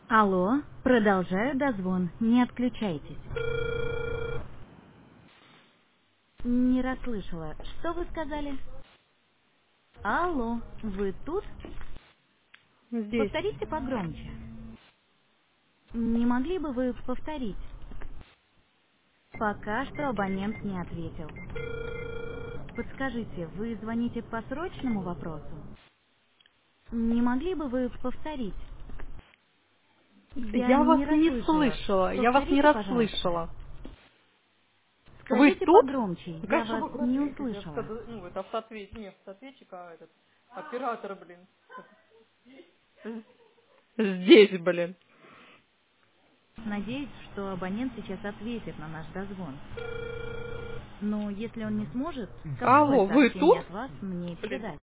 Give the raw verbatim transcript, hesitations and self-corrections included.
Алло, продолжаю дозвон, не отключайтесь. Не расслышала, что вы сказали? Алло, вы тут? Здесь. Повторите погромче. Не могли бы вы повторить? Пока что абонент не ответил. Подскажите, вы звоните по срочному вопросу? Не могли бы вы повторить? Я Я вас не не расслышала. слышала. Я вас не Повторите, пожалуйста. расслышала. Вы Скажите тут? погромче, Ну, я конечно, вас вы в не ответе. услышала. Ну, это автоответ. Не автоответчик, а этот оператор, блин. Здесь, блин. Надеюсь, что абонент сейчас ответит на наш дозвон. Но если он не сможет, какое Алло, вы сообщение тут? от вас мне Блин. передать?